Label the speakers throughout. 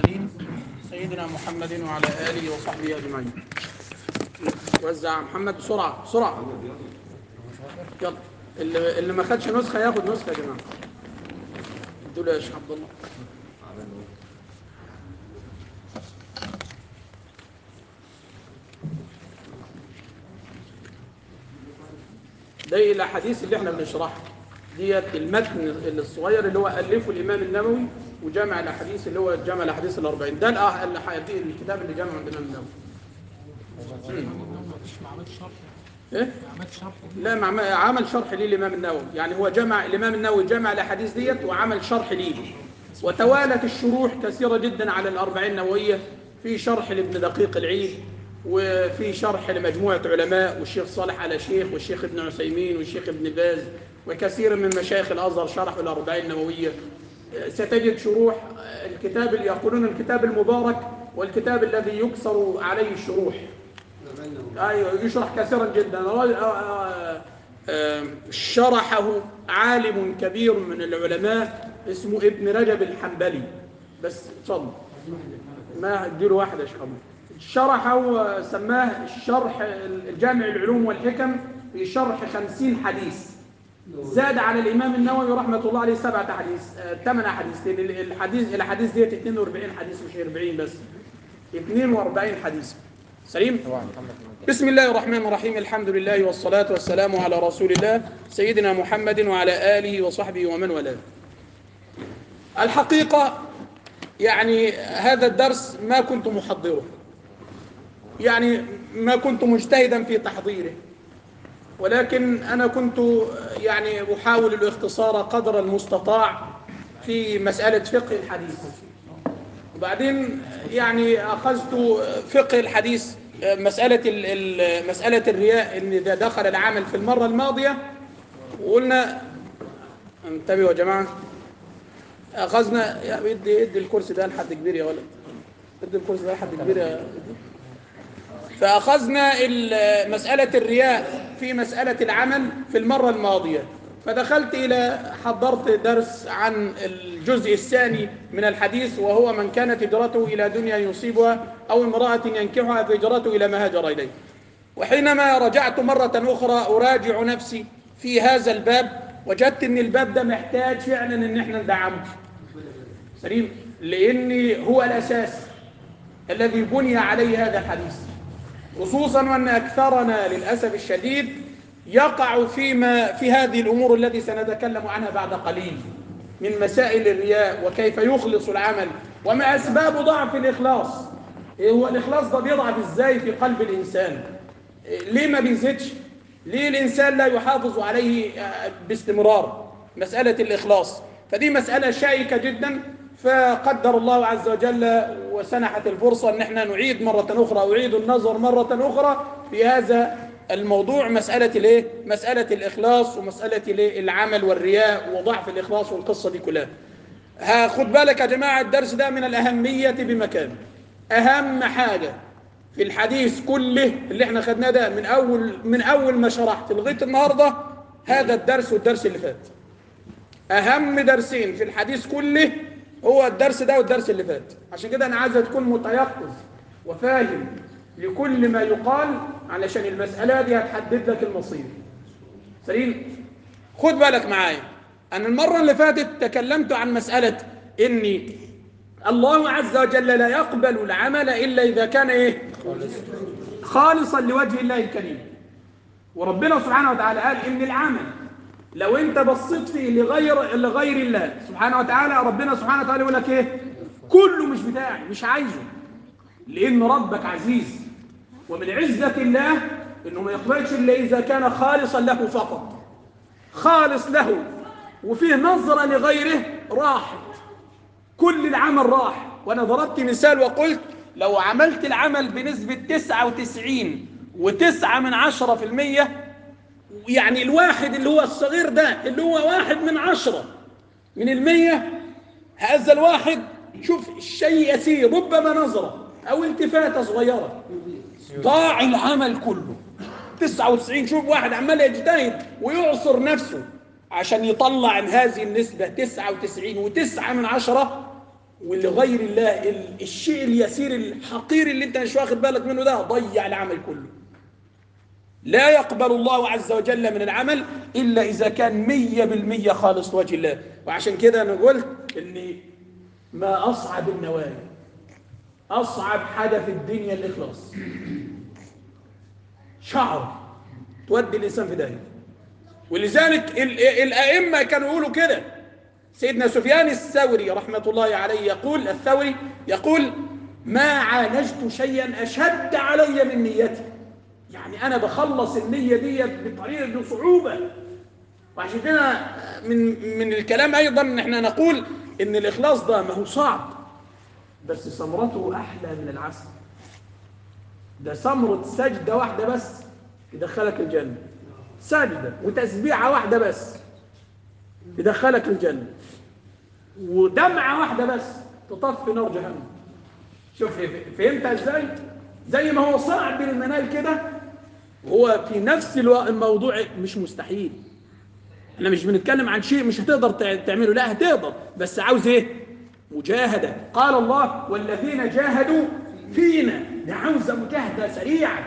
Speaker 1: المرسلين سيدنا محمد وعلى آله وصحبه أجمعين. وزع محمد بسرعة بسرعة، يلا. اللي ما خدش نسخة ياخد نسخة يا جماعة. ادوا له يا شيخ عبد الله. ده الأحاديث اللي احنا بنشرحها ديت، المتن الصغير اللي هو ألفه الإمام النووي وجمع الأحاديث اللي هو جمع الأحاديث الأربعين. ده الكتاب اللي جمعه عند الإمام النووي.
Speaker 2: ما عملش شرح.
Speaker 1: إيه؟
Speaker 2: ما عملش شرح.
Speaker 1: لا، عمل شرح ليه الإمام النووي، يعني هو جمع الإمام النووي جمع الأحاديث ديت وعمل شرح ليه، وتوالت الشروح كثيرة جدا على الأربعين النووية. في شرح لابن دقيق العيد، وفي شرح لمجموعة علماء، والشيخ صالح آل شيخ والشيخ ابن عثيمين والشيخ ابن باز وكثير من مشايخ الأزهر شرحوا الأربعين النووية. ستجد شروح الكتاب اللي يقولون الكتاب المبارك والكتاب الذي يكسر عليه الشروح. أيوة، يشرح كثيرا جدا. شرحه عالم كبير من العلماء اسمه ابن رجب الحنبلي. بس اتفضل، ما اديله واحدة يا شيخ. شرحه سماه الشرح الجامع العلوم والحكم في شرح 50 حديث، زاد على الإمام النووي رحمة الله عليه 7 أحاديث 8 أحاديث. الحديث ديت 42 حديث، مش 40 بس، 42 حديث. سليم. بسم الله الرحمن الرحيم، الحمد لله والصلاة والسلام على رسول الله سيدنا محمد وعلى آله وصحبه ومن والاه. الحقيقة يعني هذا الدرس ما كنت محضره، يعني ما كنت مجتهدا في تحضيره، ولكن أنا كنت يعني أحاول الاختصار قدر المستطاع في مسألة فقه الحديث. وبعدين يعني أخذت فقه الحديث مسألة الرياء، إن إذا دخل العمل في المرة الماضية، وقلنا انتبهوا يا جماعة، أخذنا ادي الكرسي ده لحد كبير يا ولد، ادي الكرسي ده لحد كبير يا. فأخذنا مسألة الرياء في مسألة العمل في المرة الماضية، فدخلت حضرت درس عن الجزء الثاني من الحديث، وهو من كانت هجرته إلى دنيا يصيبها أو امرأة ينكحها فهجرته إلى ما هاجر إليه. وحينما رجعت مرة أخرى أراجع نفسي في هذا الباب، وجدت أن الباب ده محتاج فعلا أن احنا ندعمه. سليم، لأن هو الأساس الذي بني عليه هذا الحديث، خصوصا وأن أكثرنا للأسف الشديد يقع في هذه الأمور التي سنتكلم عنها بعد قليل من مسائل الرياء وكيف يخلص العمل، وما أسباب ضعف الإخلاص. هو الإخلاص ده بيضعف إزاي في قلب الإنسان؟ ليه ما بيزيدش؟ ليه الإنسان لا يحافظ عليه باستمرار؟ مسألة الإخلاص فدي مسألة شائكة جدا. فقدر الله عز وجل وسنحت الفرصة أن احنا نعيد مرة أخرى، أعيد النظر مرة أخرى في هذا الموضوع، مسألة الإخلاص ومسألة العمل والرياء وضعف الإخلاص والقصة دي كلها. خد بالك يا جماعة، الدرس ده من الأهمية بمكان. أهم حاجة في الحديث كله اللي احنا خدناه ده من أول ما شرحت لغاية النهاردة، هذا الدرس والدرس اللي فات. أهم درسين في الحديث كله هو الدرس ده والدرس اللي فات. عشان كده أنا عايزة تكون متيقظ وفاهم لكل ما يقال، علشان المسألة دي هتحدد لك المصير. سليم، خد بالك معايا. أنا المرة اللي فاتت تكلمت عن مسألة إن الله عز وجل لا يقبل العمل إلا إذا كان خالصا لوجه الله الكريم. وربنا سبحانه وتعالى قال إن العمل لو أنت بصيت فيه لغير الله سبحانه وتعالى، ربنا سبحانه وتعالى يقول لك كله مش بتاعي، مش عايزه، لأن ربك عزيز. ومن عزة الله إنه ما يقبلش إلا إذا كان خالصا له فقط، خالص له، وفيه نظرة لغيره راحت، كل العمل راح. وأنا ضربت مثال وقلت لو عملت العمل بنسبة 99.9%، يعني الواحد اللي هو الصغير ده اللي هو 1/10 هذا الواحد، شوف الشيء يسير، ربما نظرة أو التفاتة صغيرة ضاع العمل كله. 99، شوف واحد عمال يجتهد ويعصر نفسه عشان يطلع هذه النسبة 99.9، ولغير الله الشيء اليسير الحقير اللي انت مش واخد بالك منه ده ضيع العمل كله. لا يقبل الله عز وجل من العمل إلا إذا كان 100% خالص لوجه الله. وعشان كده أنا قلت إن ما أصعب النوايا، أصعب حاجة في الدنيا الإخلاص. شعر تودي الإنسان في داهية. ولذلك الأئمة كانوا يقولوا كده. سيدنا سفيان الثوري رحمة الله عليه يقول ما عالجت شيئا أشد علي من نيتي. يعني أنا بخلص النية دي بطريقة صعوبة. وعشان كده من الكلام أيضا إن احنا نقول إن الإخلاص ده ما هو صعب، بس ثمرته أحلى من العسل. ده ثمرة سجدة واحدة بس يدخلك الجنة، سجدة وتسبيحة واحدة بس يدخلك الجنة، ودمعة واحدة بس تطفي نار جهنم. شوف فهمتها ازاي؟ زي ما هو صعب المنال كده، هو في نفس الموضوع مش مستحيل. احنا مش بنتكلم عن شيء مش هتقدر تعمله، لا هتقدر، بس عاوز ايه؟ مجاهدة. قال الله والذين جاهدوا فينا، ده عاوز مجاهدة سريعة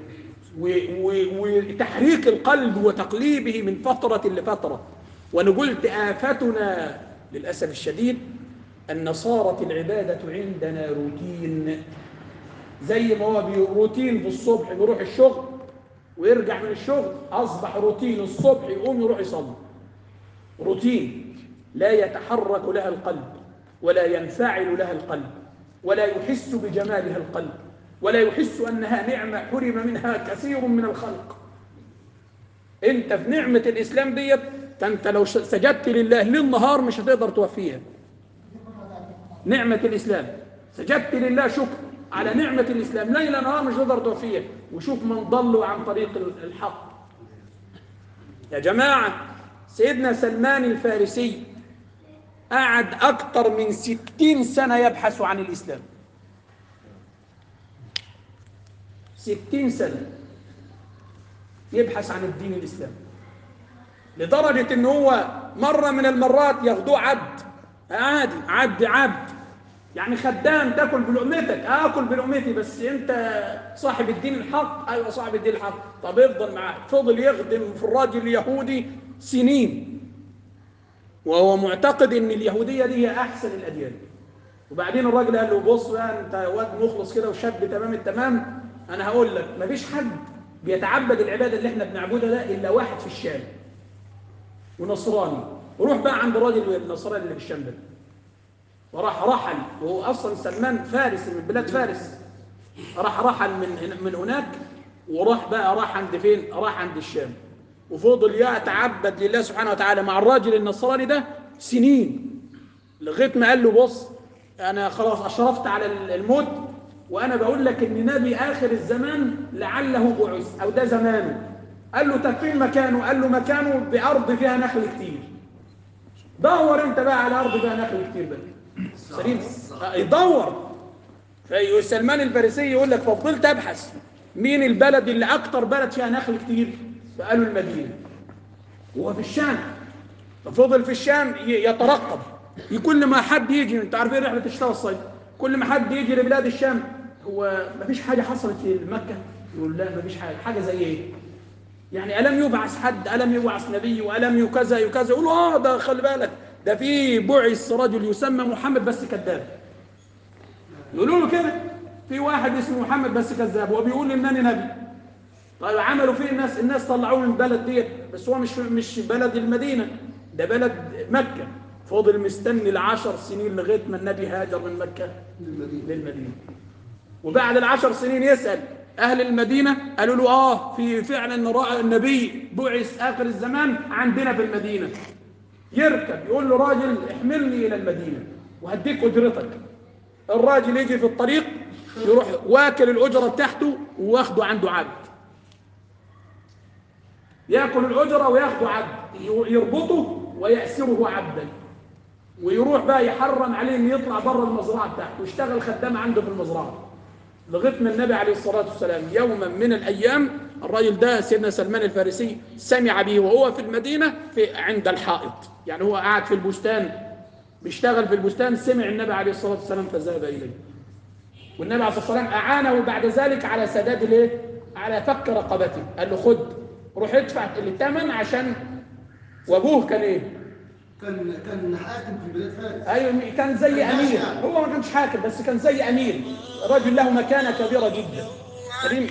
Speaker 1: وتحريك القلب وتقليبه من فترة لفترة. وانا قلت آفتنا للأسف الشديد أن صارت العبادة عندنا روتين. زي ما هو روتين في الصبح بيروح الشغل ويرجع من الشغل، أصبح روتين الصبح يقوم يروح يصلي. روتين لا يتحرك لها القلب ولا ينفعل لها القلب ولا يحس بجمالها القلب ولا يحس أنها نعمة حرم منها كثير من الخلق. أنت في نعمة الإسلام ديت، أنت لو سجدت لله للنهار مش هتقدر توفيها. نعمة الإسلام سجدت لله شكر على نعمة الإسلام ليل نهار مش هتقدر توفيها. وشوف من ضلوا عن طريق الحق. يا جماعة، سيدنا سلمان الفارسي قعد أكثر من 60 سنة يبحث عن الإسلام. 60 سنة يبحث عن الدين الإسلامي، لدرجة إن هو مرة من المرات ياخدوه عبد عادي، عبد يعني خدام، تاكل بلقمتك، آكل بلقمتي، بس أنت صاحب الدين الحق. أيوة صاحب الدين الحق. طب افضل معاه. فضل يخدم في الراجل اليهودي سنين، وهو معتقد إن اليهودية دي هي أحسن الأديان. وبعدين الراجل قال له بص بقى، أنت واد مخلص كده وشاب تمام التمام، أنا هقول لك مفيش حد بيتعبد العبادة اللي احنا بنعبدها ده إلا واحد في الشام ونصراني. وروح بقى عند الراجل النصراني اللي في الشام ده. وراح رحل، وهو أصلا سلمان فارس من بلاد فارس، رحل من هناك راح عند فين؟ راح عند الشام، وفضل يتعبد لله سبحانه وتعالى مع الراجل النصراني ده سنين، لغاية ما قال له بص أنا خلاص أشرفت على الموت، وأنا بقول لك إن نبي آخر الزمان لعله بعث أو ده زمانه. قال له طب فين مكانه؟ قال له مكانه بأرض فيها نخل كتير. دور أنت بقى على أرض فيها نخل كتير بقى. سليم يدور. فسلمان الفارسي يقول لك ففضلت أبحث مين البلد اللي أكتر بلد فيها نخل كتير؟ فقالوا المدينة، وهو في الشام. ففضل في الشام يترقب، كل ما حد يجي، انت عارفين رحلة الشتاء والصيف، كل ما حد يجي لبلاد الشام، هو مفيش حاجة حصلت في مكة؟ يقول لا مفيش حاجة زي ايه؟ يعني ألم يبعث حد؟ ألم يبعث نبي؟ وألم كذا يقولوا ده خلي بالك ده في بعث رجل يسمى محمد بس كذاب. يقولوا له كده في واحد اسمه محمد بس كذاب وبيقول إنني نبي. طيب عملوا فيه الناس طلعوه من البلد ديت، بس هو مش بلد المدينة، ده بلد مكة. فضل مستني 10 سنين لغاية ما النبي هاجر من مكة للمدينة. وبعد 10 سنين يسأل أهل المدينة، قالوا له في فعلا النبي بعث آخر الزمان عندنا في المدينة. يركب يقول له راجل احملني إلى المدينة وهديك أجرتك. الراجل يجي في الطريق يروح واكل الأجرة بتاعته واخده عنده عبد، يأكل الأجرة وياخده عبد، يربطه ويأسره عبدا، ويروح بقى يحرم عليه ان يطلع بره المزرعة بتاعته ويشتغل خدام عنده في المزرعة. لغاية ما النبي عليه الصلاة والسلام يوما من الأيام، الراجل ده سيدنا سلمان الفارسي سمع به وهو في المدينة عند الحائط، يعني هو قاعد في البستان بيشتغل في البستان، سمع النبي عليه الصلاة والسلام فذهب إليه، والنبي عليه الصلاة والسلام أعانه بعد ذلك على سداد الايه؟ على فك رقبته، قال له خد روح ادفع الثمن عشان. وابوه كان ايه؟
Speaker 2: كان حاكم في بلاد فارس.
Speaker 1: ايوه كان زي امير، هو ما كانش حاكم بس كان زي امير، رجل له مكانة كبيرة جدا. سليم.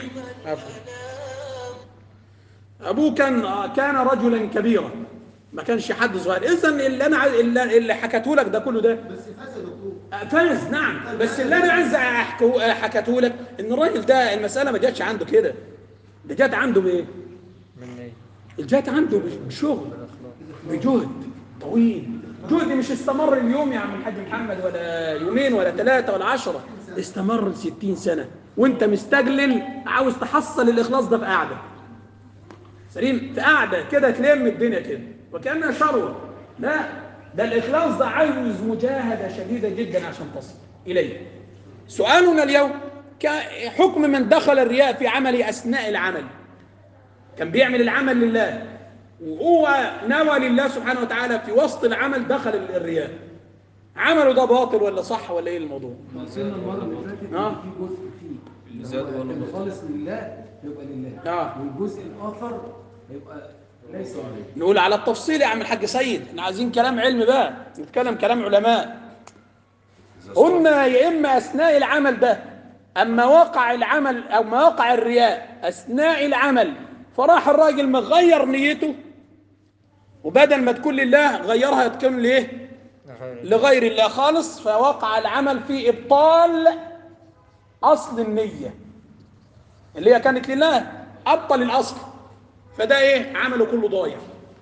Speaker 1: ابوه كان رجلا كبيرا، ما كانش حد صغير. اذا اللي انا اللي حكيته لك ده كله ده
Speaker 2: بس فاز يا دكتور.
Speaker 1: فاز نعم، بس اللي انا عايز حكيته لك ان الراجل ده المساله ما جاتش عنده كده، ده جات عنده بايه؟ جات عنده بشغل، بجهد طويل، جهد مش استمر اليوم يا عم الحاج محمد ولا يومين ولا 3 ولا 10، استمر 60 سنه، وانت مستجلل عاوز تحصل الاخلاص ده في قعده. سليم، في قعده كده تلم الدنيا كده وكانها شروه. لا، ده الاخلاص ده عاوز مجاهده شديده جدا عشان تصل اليه. سؤالنا اليوم حكم من دخل الرياء في عمله اثناء العمل، كان بيعمل العمل لله وهو نوى لله سبحانه وتعالى، في وسط العمل دخل الرياء، عمله ده باطل ولا صح ولا ايه الموضوع؟
Speaker 3: وصلنا المره اللي فاتت في جزء فيه اللي خالص لله يبقى لله، والجزء الاخر يبقى ليس لله.
Speaker 1: نقول على التفصيل يا عم الحاج سيد، احنا عايزين كلام علم بقى، نتكلم كلام علماء. قلنا يا اما اثناء العمل ده، اما وقع العمل او ما وقع الرياء اثناء العمل فراح الراجل مغير نيته، وبدل ما تكون لله غيرها تكون ليه؟ لغير الله خالص، فوقع العمل في ابطال اصل النيه اللي هي كانت لله، ابطل الاصل، فده ايه؟ عمله كله ضايع.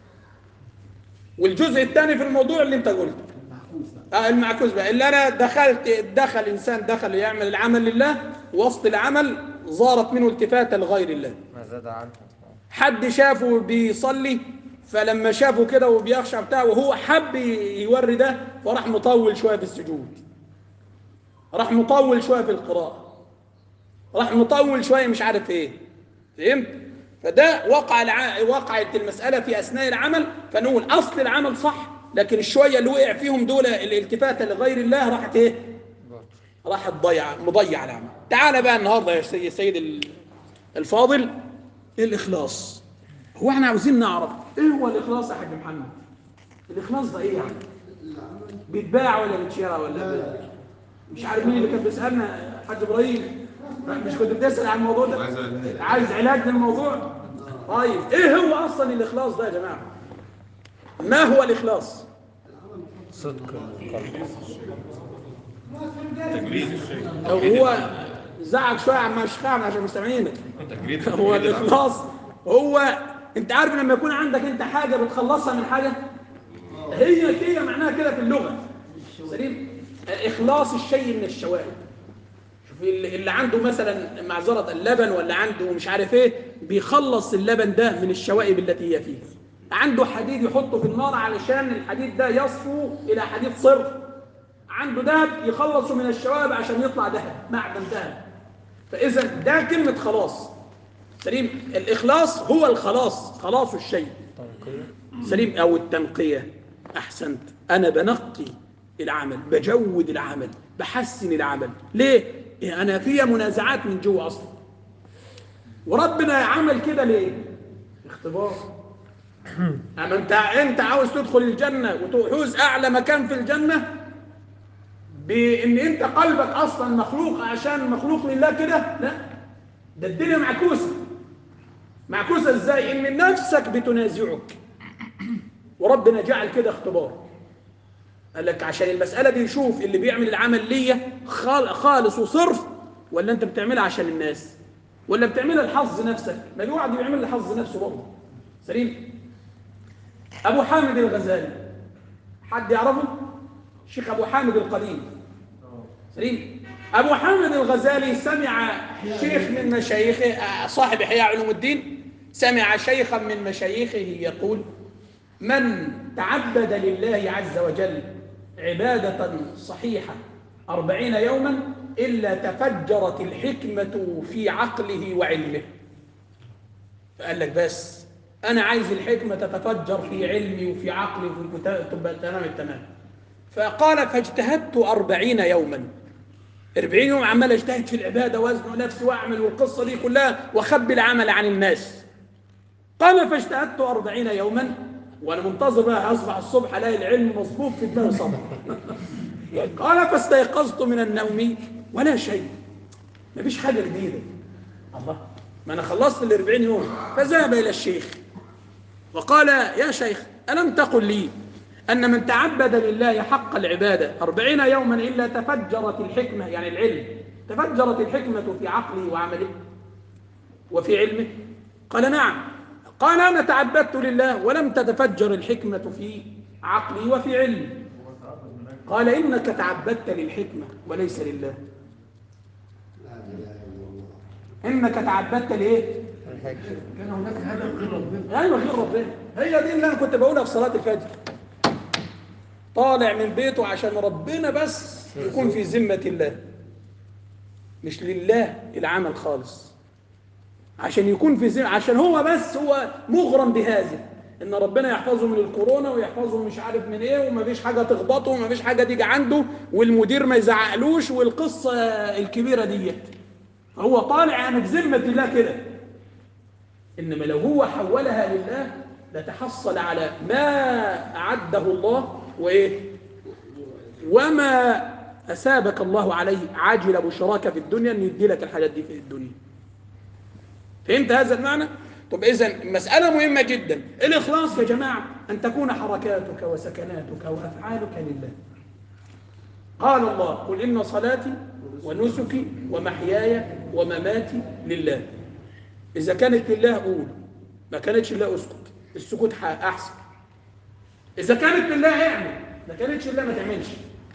Speaker 1: والجزء الثاني في الموضوع اللي انت قلته المعكوس بقى، اللي انا دخل انسان دخل يعمل العمل لله، وسط العمل ظهرت منه التفاته لغير الله،
Speaker 4: ما زاد عنه
Speaker 1: حد شافه بيصلي، فلما شافه كده وبيخشع بتاعه وهو حب يوري ده، فراح مطول شويه في السجود، راح مطول شويه في القراءه، راح مطول شويه مش عارف ايه، فهمت؟ فده وقعت المساله في اثناء العمل، فنقول اصل العمل صح، لكن الشويه اللي وقع فيهم دول الالتفاته لغير الله راحت ايه؟ راحت مضيع العمل. تعال بقى النهارده يا سيد الفاضل، الاخلاص. هو احنا عاوزين نعرف ايه هو الاخلاص يا حاج محمد؟ الاخلاص ده ايه يعني؟ بيتباع ولا بيتشرى ولا مش عارف مين اللي كان بيسالنا حاج ابراهيم، مش كنت بتسال عن الموضوع ده؟ عايز علاج للموضوع؟ طيب ايه هو اصلا الاخلاص ده يا جماعه؟ ما هو الاخلاص؟
Speaker 4: صدق القلب،
Speaker 5: تجريد الشيء.
Speaker 1: هو زعق شويه عم اشخاعنا عشان مستمعينك. هو الاخلاص هو انت عارف لما يكون عندك انت حاجه بتخلصها من حاجه، هي معناها كده في اللغه. سليم، اخلاص الشيء من الشوائب. شوف اللي عنده مثلا معذره اللبن ولا عنده مش عارف ايه، بيخلص اللبن ده من الشوائب التي هي فيه. عنده حديد يحطه في النار علشان الحديد ده يصفو الى حديد صرف، عنده ذهب يخلصه من الشوائب عشان يطلع ذهب، معدن ذهب. فاذا ده كلمه خلاص. سليم، الاخلاص هو الخلاص، خلاص الشيء. سليم، او التنقيه. احسنت، انا بنقي العمل، بجود العمل، بحسن العمل. ليه؟ انا فيها منازعات من جوه اصلا، وربنا عمل كده ليه؟ اختبار. اما انت عاوز تدخل الجنه وتحوز اعلى مكان في الجنه بان انت قلبك اصلا مخلوق عشان مخلوق لله كده؟ لا، ده الدنيا معكوسه. معكوسه ازاي؟ ان نفسك بتنازعك، وربنا جعل كده اختبار. قال لك عشان المساله دي يشوف اللي بيعمل العمل ليا خالص وصرف، ولا انت بتعملها عشان الناس، ولا بتعملها لحظ نفسك. ما في واحد بيعمل لحظ نفسه برضه. سليم، ابو حامد الغزالي، حد يعرفه؟ الشيخ ابو حامد القديم. سليم، ابو حامد الغزالي سمع شيخ من مشايخه، صاحب احياء علوم الدين، سمع شيخا من مشايخه يقول: من تعبد لله عز وجل عبادة صحيحة 40 يوما إلا تفجرت الحكمة في عقله وعلمه. فقال لك بس أنا عايز الحكمة تتفجر في علمي وفي عقلي وتبقى تمام التمام. فقال فاجتهدت 40 يوما. 40 يوم عمال اجتهد في العبادة وازن نفسي واعمل والقصة دي كلها واخبي العمل عن الناس. قال فاجتهدت 40 يوما وانا منتظر بقى اصبح الصبح الاقي العلم مصبوب في دماغي صبح. قال فاستيقظت من النوم ولا شيء، مفيش حاجة جديدة. الله، ما انا خلصت ال 40 يوم. فذهب الى الشيخ وقال يا شيخ ألم تقل لي أن من تعبد لله حق العبادة 40 يوما إلا تفجرت الحكمة، يعني العلم، تفجرت الحكمة في عقله وعمله وفي علمه؟ قال نعم. قال أنا تعبدت لله ولم تتفجر الحكمة في عقلي وفي علمي. قال إنك تعبدت للحكمة وليس لله. إنك تعبدت لإيه؟
Speaker 3: كان هناك هدف غير ربنا.
Speaker 1: ايوه غير ربنا. هي دي اللي انا كنت بقولها في صلاه الفجر. طالع من بيته عشان ربنا بس يكون في ذمه الله، مش لله العمل خالص، عشان يكون في ذمه، عشان هو بس هو مغرم بهذا ان ربنا يحفظه من الكورونا ويحفظه مش عارف من ايه، ومفيش حاجه تخبطه ومفيش حاجه تيجي عنده والمدير ما يزعقلوش والقصه الكبيره ديت. هو طالع انا في ذمه الله كده. إنما لو هو حولها لله لتحصل على ما أعده الله وإيه وما أسابك الله عليه عاجل بشراك في الدنيا أن يدي لك الحاجات دي في الدنيا. فهمت هذا المعنى؟ طب إذن مسألة مهمة جدا، الإخلاص يا جماعة أن تكون حركاتك وسكناتك وأفعالك لله. قال الله قل إن صلاتي ونسكي ومحياي ومماتي لله. إذا كانت لله قول، ما كانتش لله اسكت، السكوت أحسن. إذا كانت لله اعمل، ما كانتش لله ما تعملش.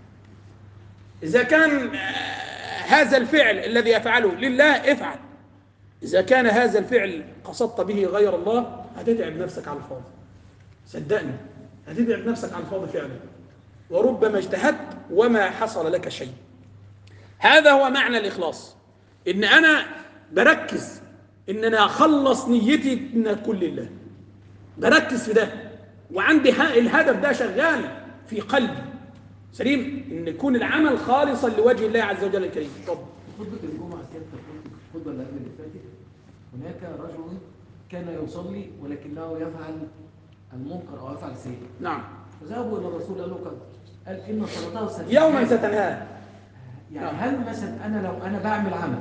Speaker 1: إذا كان هذا الفعل الذي يفعله لله افعل. إذا كان هذا الفعل قصدت به غير الله هتتعب نفسك على الفاضي، صدقني هتتعب نفسك على الفاضي فعلا، وربما اجتهدت وما حصل لك شيء. هذا هو معنى الإخلاص، إن أنا بركز إن أنا أخلص نيتي إن أكون لله، بركز في ده وعندي الهدف ده شغال في قلبي سليم، إن يكون العمل خالصا لوجه الله عز وجل الكريم. طب
Speaker 3: خطبة الجمعة سيادتك الخطبة اللي قبل اللي فاتت، هناك رجل كان يصلي ولكنه يفعل المنكر أو يفعل السيء.
Speaker 1: نعم.
Speaker 3: فذهبوا إلى الرسول قال إن صلاته ستنهاه
Speaker 1: يوما ستنهاه.
Speaker 3: يعني هل مثلا أنا لو أنا بعمل عمل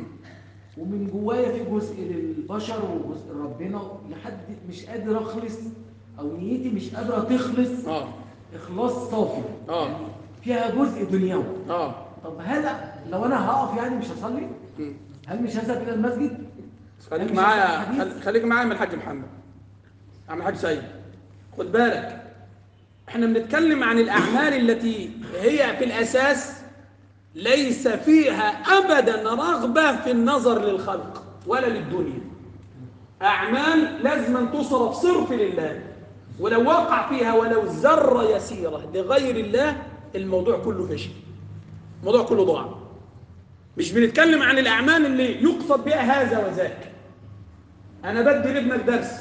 Speaker 3: ومن جوايا في جزء للبشر وجزء لربنا لحد مش قادر أخلص أو نيتي مش قادرة تخلص إخلاص صافي يعني فيها جزء دنيوي. طب هذا لو أنا هقف يعني مش هصلي؟ هل مش هذهب إلى المسجد؟
Speaker 1: خليك معايا من الحاج محمد، عم الحاج سيد، خد بالك احنا بنتكلم عن الأعمال التي هي في الأساس ليس فيها أبدا رغبة في النظر للخلق ولا للدنيا. أعمال لازم تصرف صرف لله، ولو وقع فيها ولو ذرة يسيرة لغير الله الموضوع كله فشل، الموضوع كله ضاع. مش بنتكلم عن الأعمال اللي يقصد بها هذا وذاك. أنا بدي لابنك درس،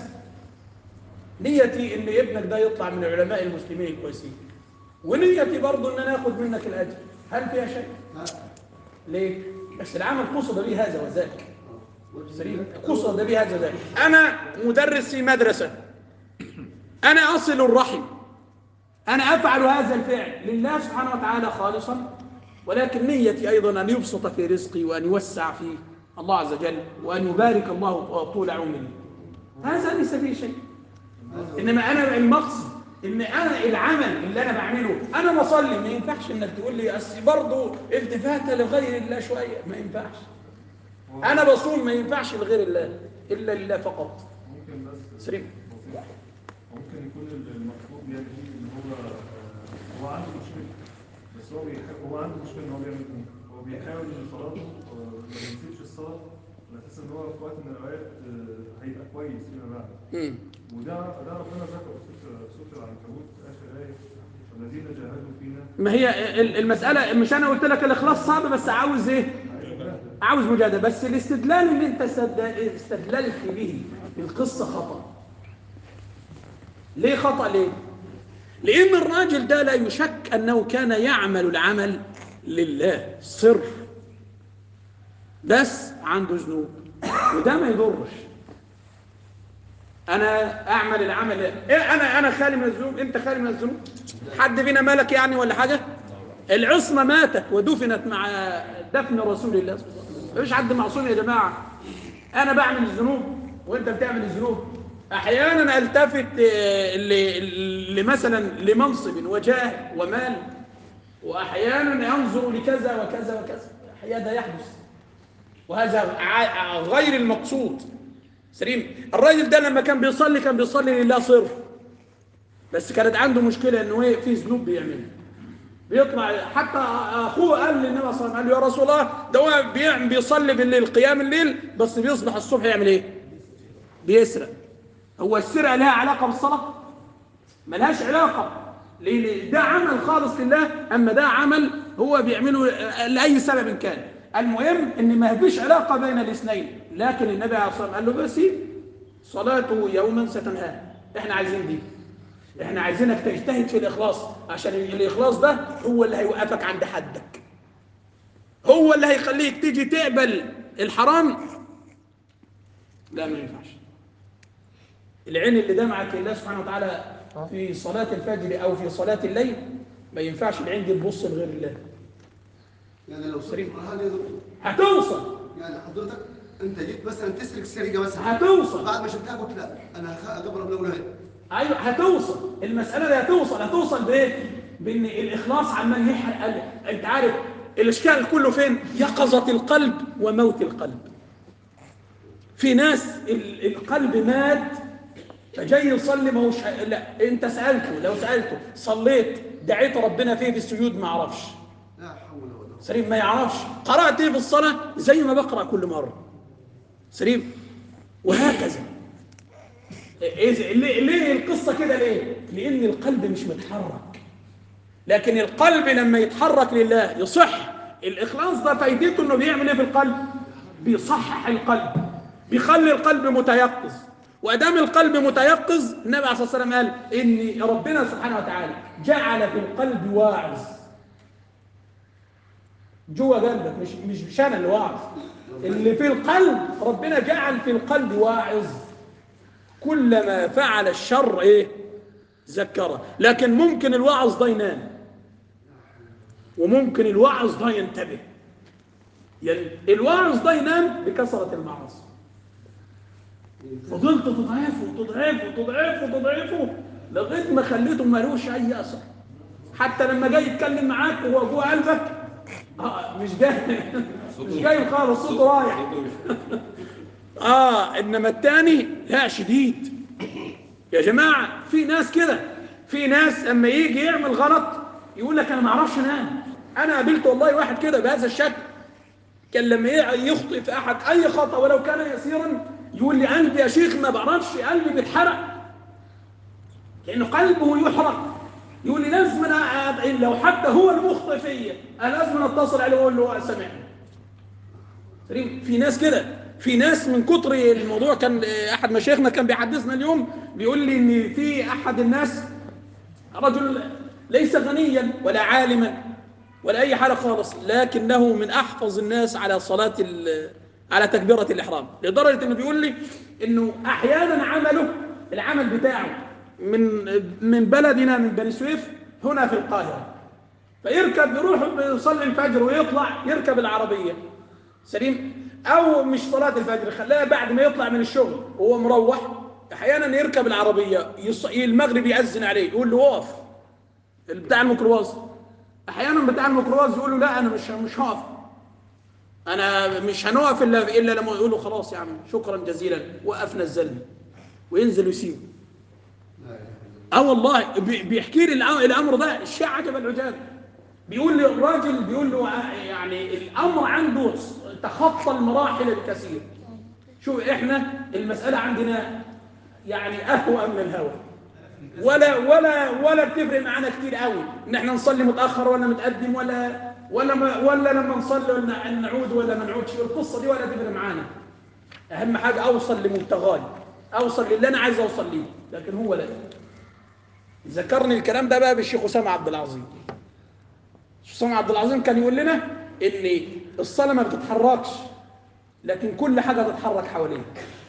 Speaker 1: نيتي إن ابنك ده يطلع من علماء المسلمين الكويسين، ونيتي برضه إن أنا آخذ منك الأجر، هل فيها شيء؟ ليه؟ بس العمل قصد به هذا وذاك. سليم، قصد به هذا وذاك. أنا مدرس في مدرسة، أنا أصل الرحم، أنا أفعل هذا الفعل لله سبحانه وتعالى خالصا، ولكن نيتي أيضا أن يبسط في رزقي وأن يوسع فيه الله عز وجل وأن يبارك الله طول عمري. هذا ليس فيه شيء. إنما أنا المقصد إن أنا العمل اللي أنا بعمله، أنا بصلي، ما ينفعش إنك تقول لي أصل برضه التفاتة لغير الله شوية، ما ينفعش. أنا بصوم ما ينفعش لغير الله إلا لله فقط.
Speaker 5: ممكن بس
Speaker 1: سليم.
Speaker 5: ممكن يكون المطلوب يعني إن هو عنده مشكلة، بس هو عنده مشكلة إن هو بيعمل منكر، هو بيحاول إن صلاته ما ينسيبش الصلاة على أساس إن هو في وقت من الأوقات هيبقى كويس فيما بعد. وده ربنا ذكره في سورة العنكبوت آخر آية، والذين جاهدوا فينا.
Speaker 1: ما هي المسألة، مش أنا قلت لك الإخلاص صعب، بس عاوز إيه؟ عاوز مجادلة. بس الاستدلال اللي أنت استدللت به القصة خطأ. ليه خطأ؟ ليه؟ لأن الراجل ده لا يشك أنه كان يعمل العمل لله صرف، بس عنده ذنوب، وده ما يضرش. أنا أعمل العمل إيه؟ أنا خالي من الذنوب، أنت خالي من الذنوب؟ حد فينا مالك يعني ولا حاجة؟ العصمة ماتت ودفنت مع دفن رسول الله صلى الله عليه وسلم. مفيش حد معصوم يا جماعة. أنا بعمل الذنوب وأنت بتعمل الذنوب. أحيانا ألتفت مثلا لمنصب وجاه ومال، وأحيانا ينظر لكذا وكذا وكذا. هذا يحدث، وهذا غير المقصود. سليم. الراجل ده لما كان بيصلي لله صرف، بس كانت عنده مشكلة إنه في ذنوب بيعملها. بيطلع حتى أخوه قال للنبي صلى الله عليه وسلم، قال له يا رسول الله ده هو بيصلي بالليل قيام الليل، بس بيصبح الصبح يعمل إيه؟ بيسرق. هو السرقة لها علاقة بالصلاة؟ ملهاش علاقة. ليه؟ ده عمل خالص لله، أما ده عمل هو بيعمله لأي سبب كان. المهم إن ما فيش علاقة بين الاثنين، لكن النبي عليه الصلاة والسلام قال له بس صلاته يوما ستنهاه. إحنا عايزين دي، إحنا عايزينك تجتهد في الإخلاص، عشان الإخلاص ده هو اللي هيوقفك عند حدك، هو اللي هيخليك تيجي تقبل الحرام. لا ما ينفعش. العين اللي دمعت لله سبحانه وتعالى في صلاة الفجر أو في صلاة الليل، ما ينفعش العين دي تبص لغير الله.
Speaker 2: يعني لو صريح
Speaker 1: هتوصل.
Speaker 2: يعني حضرتك انت جيت مثلا تسرق سرقه مثلا،
Speaker 1: هتوصل
Speaker 2: بعد ما شفتها قلت لا انا هقبل من اولها.
Speaker 1: ايوه هتوصل. المسألة دي هتوصل بايه؟ بان الاخلاص عمال يحرق. انت عارف الاشكال كله فين؟ يقظة القلب وموت القلب. في ناس القلب مات فجاي يصلي، ما هوش لا. انت سألته، لو سألته صليت دعيت ربنا فيه في السجود ما عرفش.
Speaker 2: لا حول ولا قوه.
Speaker 1: سليم. ما يعرفش. قرأت ايه في الصلاة؟ زي ما بقرأ كل مرة. سليم. وهكذا. ليه القصة كده؟ ليه؟ لأن القلب مش متحرك. لكن القلب لما يتحرك لله يصح. الإخلاص ده فايدته إنه بيعمل إيه في القلب؟ بيصحح القلب، بيخلي القلب متيقظ. وأدام القلب متيقظ، النبي عليه الصلاة والسلام قال إن ربنا سبحانه وتعالى جعل في القلب واعظ جوه قلبك، مش أنا اللي واعظ، اللي في القلب ربنا جعل في القلب واعظ. كلما فعل الشر ايه؟ ذكره. لكن ممكن الواعظ ده ينام، وممكن الواعظ ده ينتبه. يعني الواعظ ده ينام بكثرة المعاصي، فضلت تضعفه لغايه ما خليته مالوش اي اثر. حتى لما جاي يتكلم معاك وهو جوه قلبك مش جاي خالص، صوته رايح. انما الثاني لا، شديد. يا جماعه في ناس كده، في ناس اما يجي يعمل غلط يقول لك انا ما اعرفش انام. انا قابلت والله واحد كده بهذا الشكل، كان لما يخطئ في احد اي خطا ولو كان يسيرا يقول لي قلبي يا شيخ ما بعرفش، قلبي بيتحرق، لانه قلبه يحرق. يقول لي لازم لو حتى هو المخطئ فيا انا لازم اتصل عليه واقول له سامحني. في ناس كده، في ناس من كتر الموضوع. كان احد مشايخنا كان بيحدثنا اليوم بيقول لي ان في احد الناس رجل ليس غنيا ولا عالما ولا اي حاجه خالص، لكنه من احفظ الناس على صلاه على تكبيره الاحرام، لدرجه انه بيقول لي انه احيانا العمل بتاعه من بلدنا من بني سويف هنا في القاهره، فيركب يروح يصلي الفجر ويطلع يركب العربيه. سليم. او مش صلاه الفجر، خلاها بعد ما يطلع من الشغل وهو مروح احيانا يركب العربيه المغرب يأذن عليه يقول له وقف بتاع الميكروباص. احيانا بتاع الميكروباص يقول له لا انا مش هقف، انا مش هنقف الا لما يقول له خلاص يا عم شكرا جزيلا وقفنا الزلمه، وينزل ويسيبه. والله بيحكي لي الامر ده الشيء عجب العجاب. بيقول لي الراجل بيقول له يعني الامر عنده تخطى المراحل الكثير. شوف احنا المساله عندنا يعني اهوى من الهوى، ولا بتفرق معانا كتير قوي ان احنا نصلي متاخر ولا متقدم ولا لما نصلي ولا نعود ولا ما نعودش. القصه دي ولا تفرق معانا. اهم حاجه اوصل لمبتغاي، اوصل للي انا عايز اوصل ليه. لكن هو لا، ذكرني الكلام ده بقى بالشيخ أسامة عبد العظيم. الشيخ أسامة عبد العظيم كان يقول لنا إن الصلاة ما بتتحركش، لكن كل حاجة تتحرك حواليك.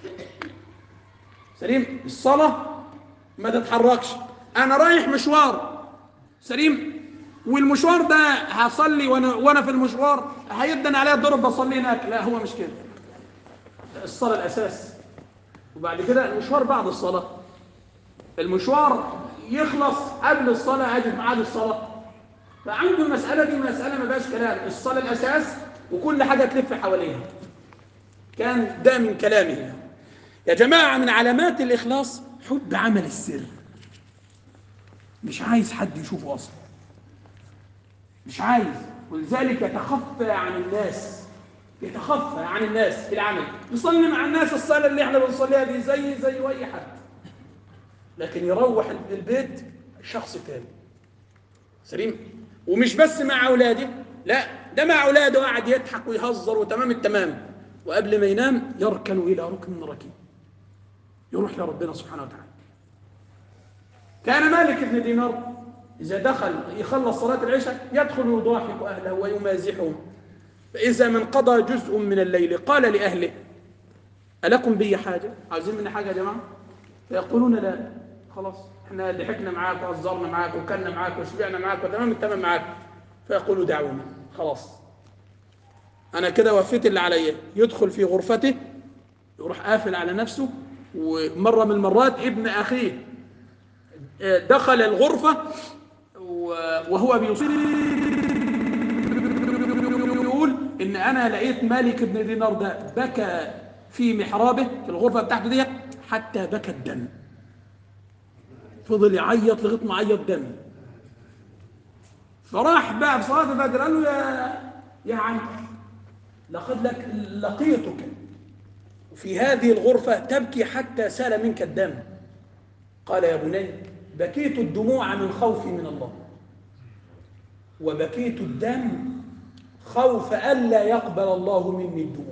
Speaker 1: سليم؟ الصلاة ما تتحركش. أنا رايح مشوار، سليم؟ والمشوار ده هصلي وأنا في المشوار هيدن عليا الدور بصلي هناك. لا، هو مش كده. الصلاة الأساس، وبعد كده المشوار بعد الصلاة. المشوار يخلص قبل الصلاة، أجي في ميعاد الصلاة. فعنده المسألة دي مسألة ما بقاش كلام، الصلاة الأساس وكل حاجة تلف حواليها. كان ده من كلامه. يا جماعة، من علامات الإخلاص حب عمل السر. مش عايز حد يشوفه أصلا، مش عايز، ولذلك يتخفى عن الناس، يتخفى عن الناس في العمل. يصلي مع الناس الصلاة اللي احنا بنصليها دي زي أي حد، لكن يروح البيت شخص تاني. سليم؟ ومش بس مع أولاده، لا، ده مع أولاده قاعد يضحك ويهزر وتمام التمام، وقبل ما ينام يركن إلى ركن ركين، يروح لربنا سبحانه وتعالى. كان مالك بن دينار إذا دخل يخلص صلاة العشاء يدخل يضاحك أهله ويمازحهم، فإذا من قضى جزء من الليل قال لأهله: ألكم بي حاجة؟ عاوزين مني حاجة يا جماعة؟ فيقولون: لا، خلاص احنا ضحكنا معاك وهزرنا معاك وكلنا معاك وشبعنا معاك وتمام التمام معاك. فيقولوا: دعوني، خلاص أنا كده وفيت اللي عليا. يدخل في غرفته، يروح قافل على نفسه. ومرة من المرات ابن أخيه دخل الغرفة وهو بيقول إن أنا لقيت مالك بن دينار ده بكى في محرابه في الغرفة بتاعته دي حتى بكى الدم، فضل يعيط لغاية ما عيط دم. فراح بقى بصلاة الفجر قال له: يا عم، لقد لقيتك في هذه الغرفة تبكي حتى سال منك الدم. قال: يا بني، بكيت الدموع من خوفي من الله، وبكيت الدم خوف ألا يقبل الله مني الدموع.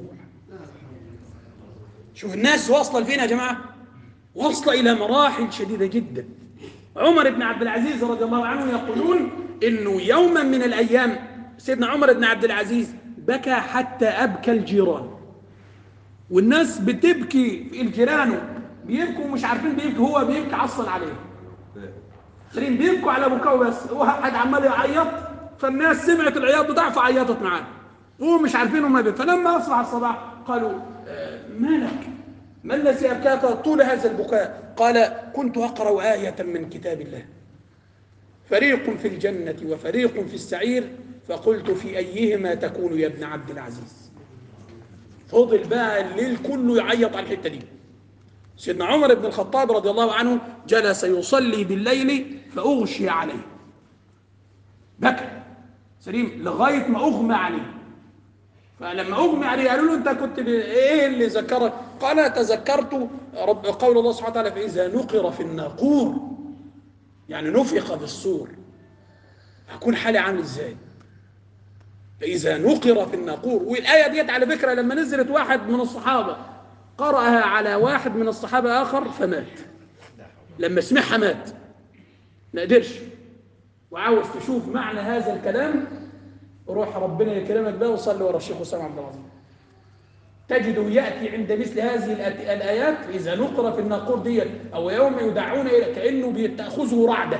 Speaker 1: شوف الناس واصلة لفين يا جماعة، واصلة إلى مراحل شديدة جدا. عمر بن عبد العزيز رضي الله عنه يقولون إنه يوما من الأيام سيدنا عمر بن عبد العزيز بكى حتى أبكى الجيران، والناس بتبكي، الجيران بيبكوا مش عارفين بيبكوا، هو بيبكي عصل عليه. سليم؟ بيبكوا على بكاء بس، واحد عمال يعيط، فالناس سمعت العياط بتاعه فعيطت معاه، وهم مش عارفين هم بيه. فلما أصبح الصباح قالوا: مالك؟ ما الذي أبكاك طول هذا البكاء؟ قال: كنت أقرأ آية من كتاب الله، فريق في الجنة وفريق في السعير، فقلت في أيهما تكون يا ابن عبد العزيز. فضل بقى الليل كله يعيط على الحتة دي. سيدنا عمر بن الخطاب رضي الله عنه جلس يصلي بالليل فأغشي عليه، بكى. سليم؟ لغاية ما أغمى عليه. فلما أغمى عليه قالوا له: أنت كنت إيه اللي ذكرك؟ قال: تذكرت قول الله سبحانه وتعالى: فإذا نقر في الناقور، يعني نفخ في الصور، هكون حالي عامل إزاي؟ فإذا نقر في الناقور. والآية ديت على فكرة لما نزلت واحد من الصحابة قرأها على واحد من الصحابة آخر فمات، لما سمعها مات، ما قدرش. وعاوز تشوف معنى هذا الكلام، روح ربنا يكرمك بقى وصلي ورا الشيخ أسامة عبد العظيم، تجده يأتي عند مثل هذه الآيات: إذا نقر في الناقور ديت، أو يوم يدعون إلى، كأنه بيتأخذه رعدة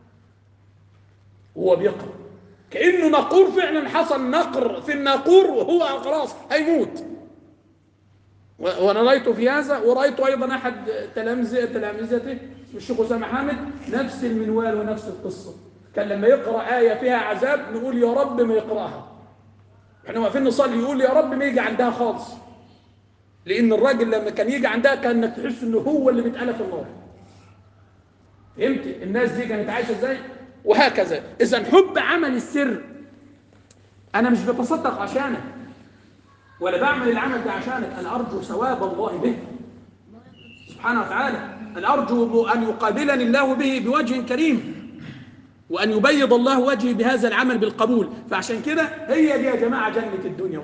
Speaker 1: وهو بيقرأ، كأنه ناقور فعلا، حصل نقر في الناقور وهو خلاص هيموت. وأنا رأيت في هذا، ورأيت أيضا أحد تلامذته الشيخ أسامة حامد نفس المنوال ونفس القصة. كان لما يقرأ آية فيها عذاب نقول: يا رب ما يقرأها. احنا واقفين نصلي يقول: يا رب ما يجي عندها خالص، لأن الراجل لما كان يجي عندها كأنك تحس إنه هو اللي بيتقلى في النار. فهمت الناس دي كانت عايشة إزاي؟ وهكذا. إذن حب عمل السر، أنا مش بتصدق عشانك ولا بعمل العمل ده عشانك، أنا أرجو ثواب الله به سبحانه وتعالى، أنا أرجو أن يقابلني الله به بوجه كريم، وأن يبيض الله وجهي بهذا العمل بالقبول. فعشان كده هي دي يا جماعة جنة الدنيا.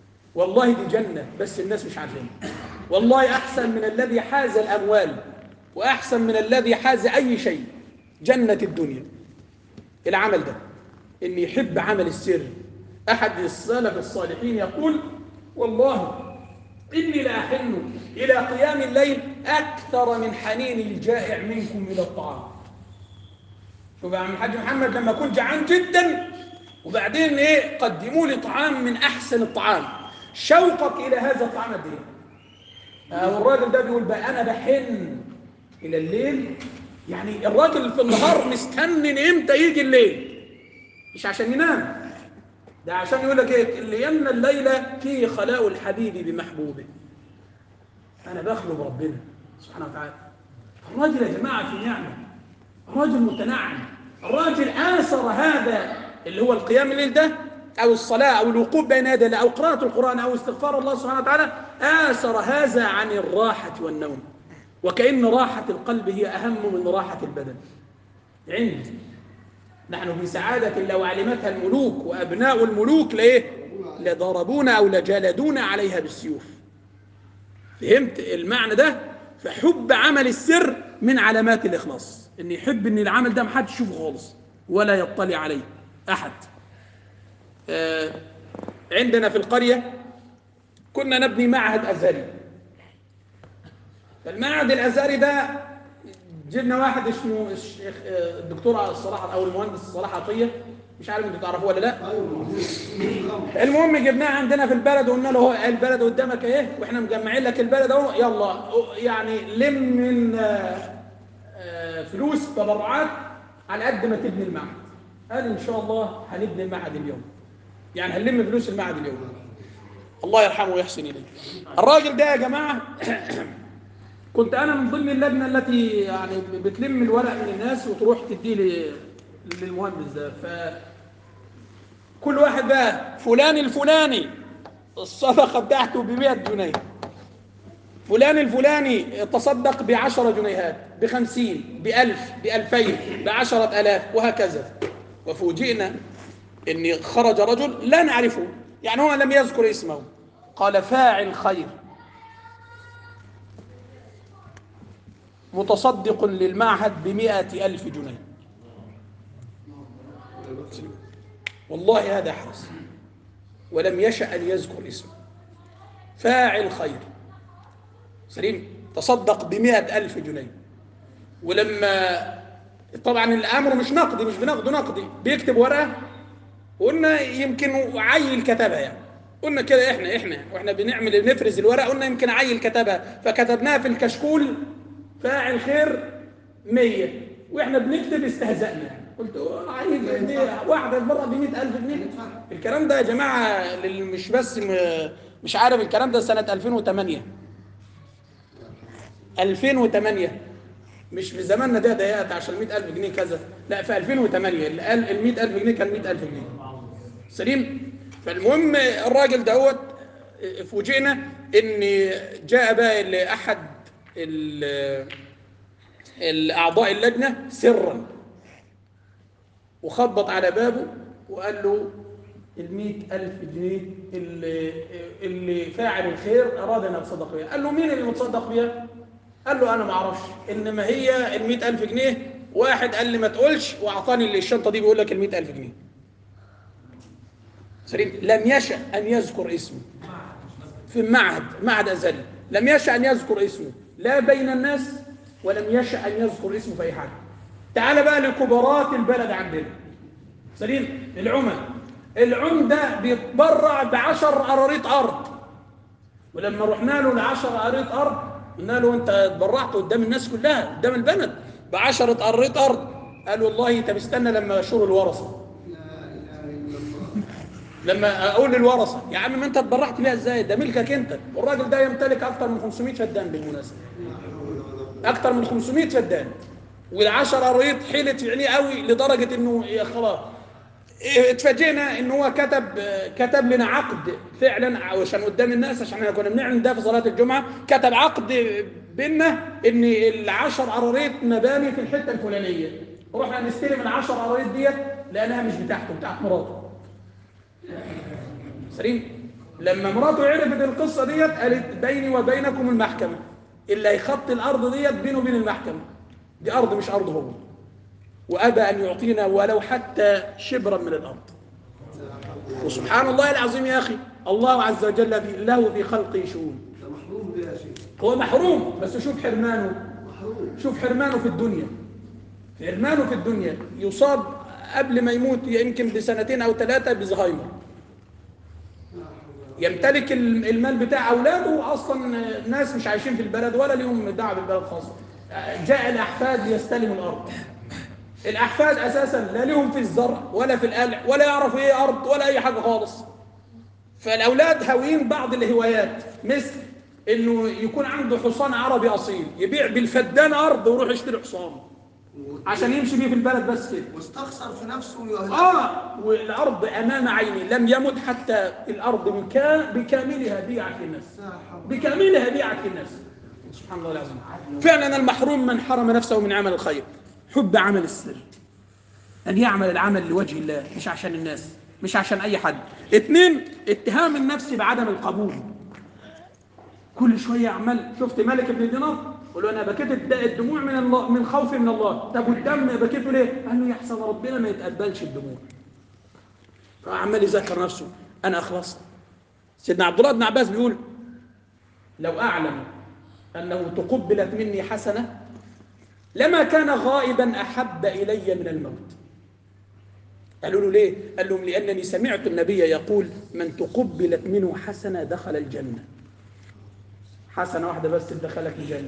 Speaker 1: والله دي جنة، بس الناس مش عارفين. والله أحسن من الذي حاز الأموال وأحسن من الذي حاز أي شيء جنة الدنيا. العمل ده إن يحب عمل السر. أحد السلف الصالحين يقول: والله إني لأحن إلى قيام الليل أكثر من حنين الجائع منكم إلى الطعام. شوف يا عم الحاج محمد، لما أكون جعان جدا وبعدين قدموا لي طعام من أحسن الطعام، شوقك إلى هذا الطعام قد إيه؟ والراجل ده بيقول بقى أنا بحن إلى الليل. يعني الراجل في النهار مستني إمتى يجي الليل، مش عشان ينام، ده عشان يقول لك لأن الليل فيه خلاء الحبيب بمحبوبه. أنا بخلو بربنا سبحانه وتعالى. الراجل يا جماعة في نعمة، الراجل متنعم، الراجل آثر هذا اللي هو القيام الليل ده أو الصلاة أو الوقوف بين يدي الله أو قراءة القرآن أو استغفار الله سبحانه وتعالى، آثر هذا عن الراحة والنوم. وكأن راحة القلب هي أهم من راحة البدن. عندي نحن في سعادة لو علمتها الملوك، وأبناء الملوك لضربونا أو لجلدونا عليها بالسيوف. فهمت المعنى ده؟ فحب عمل السر من علامات الإخلاص، إن يحب إن العمل ده محدش يشوفه خالص ولا يطلع عليه أحد. عندنا في القرية كنا نبني معهد أزهري. فالمعهد الأزهري ده جبنا واحد اسمه الشيخ الدكتور الصلاح او المهندس صلاح عطيه، مش عارف انتوا تعرفوه ولا لا. المهم جبناه عندنا في البلد وقلنا له هو البلد قدامك اهي، واحنا مجمعين لك البلد اهو، يلا يعني لم من فلوس تبرعات على قد ما تبني المعهد. قال ان شاء الله هنبني المعهد اليوم، يعني هنلم فلوس المعهد اليوم. الله يرحمه ويحسن اليه. الراجل ده يا جماعه كنت أنا من ضمن اللجنة التي يعني بتلم الورق من الناس وتروح تديه للمهندس ده. فكل واحد بقى فلان الفلاني الصدقة بتاعته ب100 جنيه، فلان الفلاني تصدق ب10 جنيهات، ب50، ب1000، ب2000، ب10,000 وهكذا. وفوجئنا إن خرج رجل لا نعرفه، يعني هو لم يذكر اسمه، قال: فاعل خير متصدق للمعهد ب100,000 جنيه. والله هذا حرص، ولم يشأ أن يذكر اسمه. فاعل خير سليم تصدق ب100,000 جنيه. ولما طبعا الأمر مش نقدي، مش بناخده نقدي، بيكتب ورقة، وقلنا يمكن عيل كتبها، يعني قلنا كده احنا واحنا بنفرز الورقة قلنا يمكن عيل كتبها، فكتبناها في الكشكول فاعل خير 100، واحنا بنكتب استهزأنا، قلت عيل دي واحده بره ب100,000 جنيه. الكلام ده يا جماعه مش بس مش عارف، الكلام ده سنه 2008 مش في زماننا ده ضيقت عشان 100,000 جنيه كذا، لا في 2008 اللي قال ال 100,000 جنيه كان 100,000 جنيه سليم. فالمهم الراجل دوت فوجئنا ان جاء بقى لاحد الأعضاء اللجنة سرا وخبط على بابه وقال له 100,000 جنيه اللي فاعل الخير أراد أن يتصدق بها. قال له: مين اللي متصدق بها؟ قال له: أنا ما أعرفش، إنما هي 100,000 جنيه واحد قال لي ما تقولش وأعطاني الشنطة دي بيقول لك 100,000 جنيه. سليم لم يشأ أن يذكر اسمه في معهد أزهري، لم يشأ أن يذكر اسمه لا بين الناس، ولم يشأ أن يذكر اسمه في أي حاجة. تعال بقى لكبارات البلد عندنا سليم. العم ده بيتبرع ب10 قراريط أرض، ولما رحنا له ل10 قراريط أرض قلنا له: أنت اتبرعت قدام الناس كلها قدام البلد ب10 قراريط أرض. قال: والله أنت بستنى لما يشور الورثة. لما أقول للورثة: يا عم ما أنت اتبرعت بيها إزاي؟ ده ملكك أنت. والراجل ده يمتلك أكثر من 500 فدان بالمناسبة، أكثر من 500 فدان، وال10 قراريط حيلت عليه قوي لدرجة إنه خلاص اتفاجئنا إن هو كتب لنا عقد فعلا عشان قدام الناس، عشان احنا كنا بنعلن ده في صلاة الجمعة، كتب عقد بيننا إن ال10 قراريط مباني في الحتة الفلانية، ورحنا نستلم ال10 قراريط ديت لأنها مش بتاعته، بتاعت مراته. سليم. لما مراته عرفت القصة ديت قالت: بيني وبينكم المحكمة، اللي هيخطي الارض ديت بينه وبين المحكمه، دي ارض مش ارض هو، وابى ان يعطينا ولو حتى شبرا من الارض. وسبحان الله العظيم يا اخي، الله عز وجل له في خلقه شؤون.
Speaker 2: ده محروم ده يا شيخ.
Speaker 1: هو محروم، بس شوف حرمانه،
Speaker 2: محروم.
Speaker 1: شوف حرمانه في الدنيا، حرمانه في الدنيا. يصاب قبل ما يموت يمكن بسنتين او 3 بزهايمر، يمتلك المال بتاع اولاده، واصلا ناس مش عايشين في البلد ولا ليهم دعوه بالبلد خالص. جاء الاحفاد ليستلموا الارض، الاحفاد اساسا لا لهم في الزرع ولا في القلع ولا يعرفوا ايه ارض ولا اي حاجه خالص. فالاولاد هاويين بعض الهوايات، مثل انه يكون عنده حصان عربي اصيل يبيع بالفدان ارض ويروح يشتري حصان عشان يمشي بيه في البلد بس كده.
Speaker 2: واستخسر في نفسه
Speaker 1: والارض امام عيني، لم يمت حتى الارض بكاملها بيعت للناس، بكاملها بيعت للناس. سبحان الله العظيم. فعلا المحروم من حرم نفسه من عمل الخير. حب عمل السر، ان يعمل العمل لوجه الله مش عشان الناس، مش عشان اي حد. 2، اتهام النفس بعدم القبول. كل شويه عمال، شفت مالك بن دينار قال له انا بكيت الدموع من الله، من خوفي من الله. طب والدم بكيته ليه؟ قال له يحسن ربنا ما يتقبلش الدموع. فعمال يذكر نفسه انا اخلصت. سيدنا عبد الله بن عباس بيقول لو اعلم انه تقبلت مني حسنه لما كان غائبا احب الي من الموت. قالوا له ليه؟ قال لهم لانني سمعت النبي يقول من تقبلت منه حسنه دخل الجنه. حسنه واحده بس تدخلك الجنه،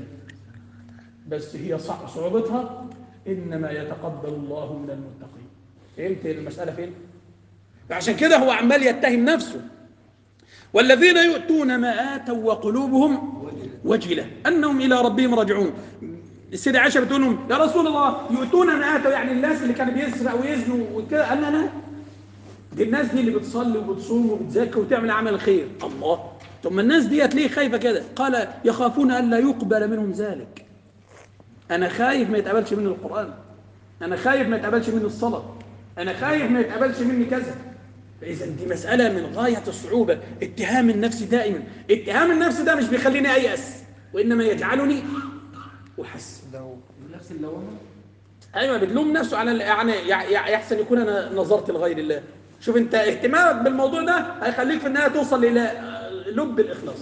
Speaker 1: بس هي صعوبتها انما يتقبل الله من المتقين. فهمت المساله فين؟ فعشان كده هو عمال يتهم نفسه. والذين يؤتون ما آتوا وقلوبهم وجلة أنهم إلى ربهم راجعون. السيدة عائشة بتقول لهم يا رسول الله يؤتون ما آتوا، يعني الناس اللي كانوا بيسرقوا ويزنوا وكده. قال لا، دي الناس دي اللي بتصلي وبتصوم وبتزكي وتعمل عمل خير. الله، ثم الناس ديت ليه خايفة كده؟ قال يخافون ألا يقبل منهم ذلك. أنا خايف ما يتقبلش مني القرآن، أنا خايف ما يتقبلش مني الصلاة، أنا خايف ما يتقبلش مني كذا. فإذا دي مسألة من غاية الصعوبة. اتهام النفس دائما، اتهام النفس ده مش بيخليني أيأس، وإنما يجعلني أحس.
Speaker 3: نفس اللوامة.
Speaker 1: أيوة، بتلوم نفسه على يعني يحسن يكون أنا نظرت لغير الله. شوف أنت اهتمامك بالموضوع ده هيخليك في النهاية توصل إلى لب الإخلاص.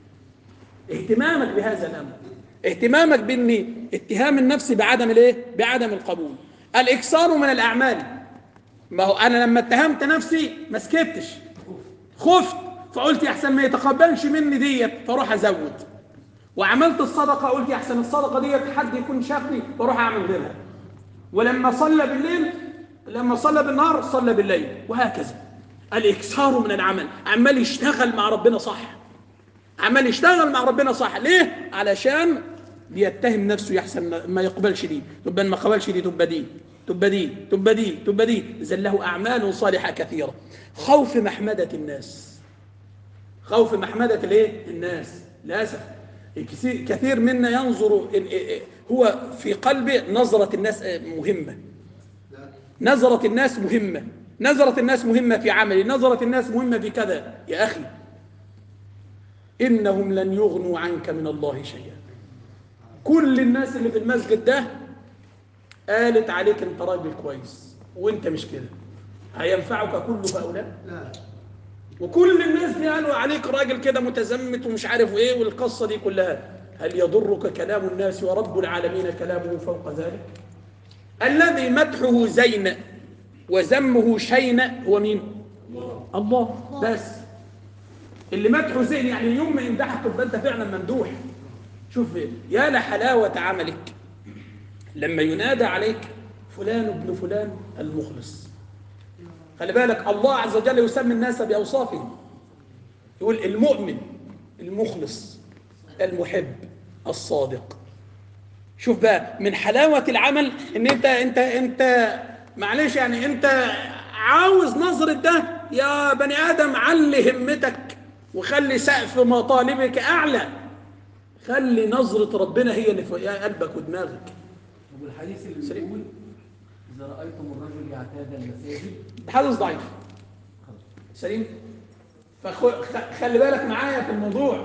Speaker 1: اهتمامك بهذا الأمر، اهتمامك بإن اتهام النفس بعدم الإيه؟ بعدم القبول. الإكثار من الأعمال. ما هو أنا لما اتهمت نفسي ما سكتش، خفت، فقلت يحسن ما يتقبلش مني ديت فاروح أزود. وعملت الصدقة قلت يحسن الصدقة ديت حد يكون شافني فاروح أعمل غيرها. ولما صلى بالليل، لما صلى بالنهار صلى بالليل، وهكذا. الإكثار من العمل، عمال يشتغل مع ربنا صح، عمال يشتغل مع ربنا صح. ليه؟ علشان بيتهم نفسه يحسن ما يقبلش دي، تبقى ما قبلش دي، تبقى دي، تبقى دي، تبقى دي، تبقى دي. إذن له أعمال صالحة كثيرة. خوف محمدة الناس، خوف محمدة الايه؟ الناس. للأسف كثير منا ينظر، هو في قلبه نظرة الناس مهمة، نظرة الناس مهمة، نظرة الناس مهمة في عملي، نظرة الناس مهمة في كذا. يا أخي إنهم لن يغنوا عنك من الله شيئا. كل الناس اللي في المسجد ده قالت عليك انت راجل كويس وانت مش كده، هينفعك كل هؤلاء؟
Speaker 2: لا.
Speaker 1: وكل الناس دي قالوا عليك راجل كده متزمت ومش عارف ايه والقصه دي كلها. هل يضرك كلام الناس ورب العالمين كلامه فوق ذلك؟ الذي مدحه زين وذمه شين هو مين؟ الله. بس اللي مدحه زين يعني يوم ما يمدحك تبقى انت فعلا ممدوح. شوف يا لحلاوه عملك لما ينادى عليك فلان ابن فلان المخلص. خلي بالك الله عز وجل يسمي الناس بأوصافهم، يقول المؤمن، المخلص، المحب، الصادق. شوف بقى من حلاوة العمل ان انت معلش يعني انت عاوز نظرة ده. يا بني آدم علي همتك وخلي سقف مطالبك أعلى، خلي نظرة ربنا هي اللي في قلبك ودماغك.
Speaker 3: والحديث اللي بيقول إذا رأيتم الرجل يعتاد المساجد،
Speaker 1: حديث ضعيف. سليم. فخلي بالك معايا في الموضوع.